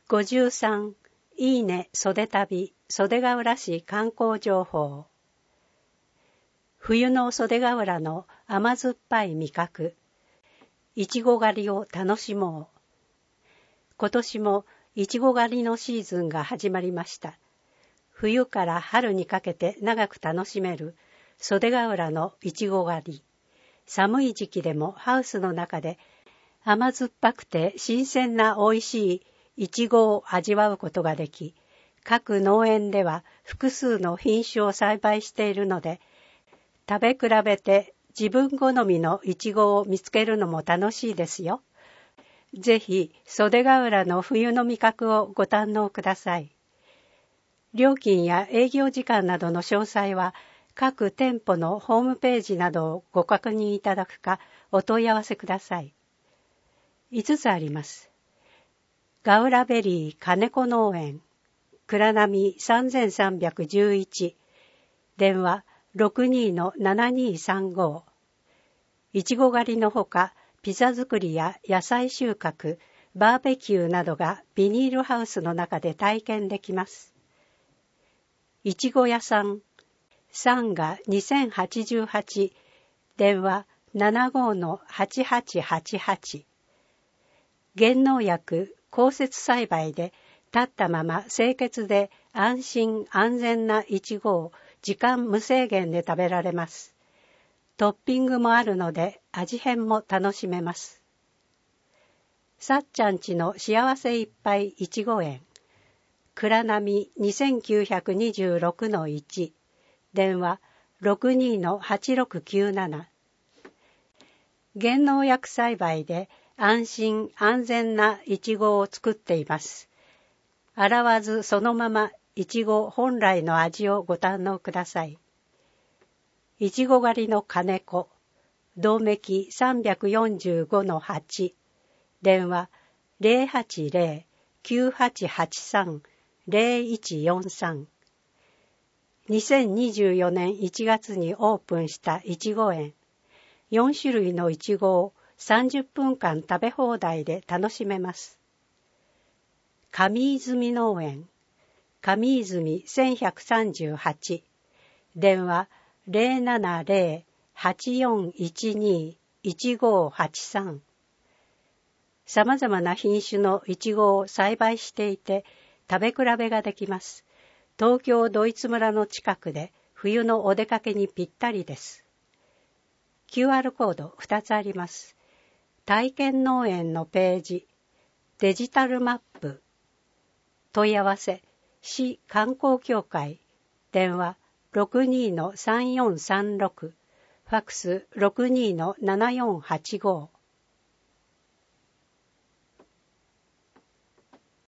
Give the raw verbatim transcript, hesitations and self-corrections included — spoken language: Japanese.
ごじゅうさん、いいね袖旅、袖ヶ浦市観光情報。冬の袖ヶ浦の甘酸っぱい味覚、いちご狩りを楽しもう。今年もいちご狩りのシーズンが始まりました。冬から春にかけて長く楽しめる袖ヶ浦のいちご狩り。寒い時期でもハウスの中で甘酸っぱくて新鮮な美味しいいちごを味わうことができ、各農園では複数の品種を栽培しているので、食べ比べて自分好みのいちごを見つけるのも楽しいですよ。ぜひ袖ヶ浦の冬の味覚をご堪能ください。料金や営業時間などの詳細は各店舗のホームページなどをご確認いただくかお問い合わせください。いつつあります。ガウラベリー金子農園、倉波さんさんいち、電話 ろくにーのななにーさんご。いちご狩りのほか、ピザ作りや野菜収穫、バーベキューなどがビニールハウスの中で体験できます。いちご屋さん、サンガにせんはちじゅうはち、電話 ななごーのはちはちはちはち。原農薬降雪栽培で立ったまま清潔で安心安全ないちごを時間無制限で食べられます。トッピングもあるので味変も楽しめます。さっちゃんちの幸せいっぱいいちご園、倉波にせんきゅうひゃくにじゅうろくのいち、電話 ろくにーのはちろくきゅうなな。原農薬栽培で安心安全ないちごを作っています。洗わずそのままいちご本来の味をご堪能ください。いちご狩りの金子、銅めきさんよんごのはち、電話 ゼロはちゼロ きゅうはちはちさん ゼロいちよんさん。にせんにじゅうよねんいちがつにオープンしたいちご園、よんしゅるいのいちごをさんじゅっぷんかん食べ放題で楽しめます。上泉農園、上泉せんひゃくさんじゅうはち、電話 ゼロななゼロ はちよんいちに いちごはちさん。さまざまな品種のいちごを栽培していて食べ比べができます。東京ドイツ村の近くで冬のお出かけにぴったりです。キューアール コードふたつあります。体験農園のページ、デジタルマップ、問い合わせ、市観光協会、電話 ろくにーのさんよんさんろく、ファックス ろくにーのななよんはちご。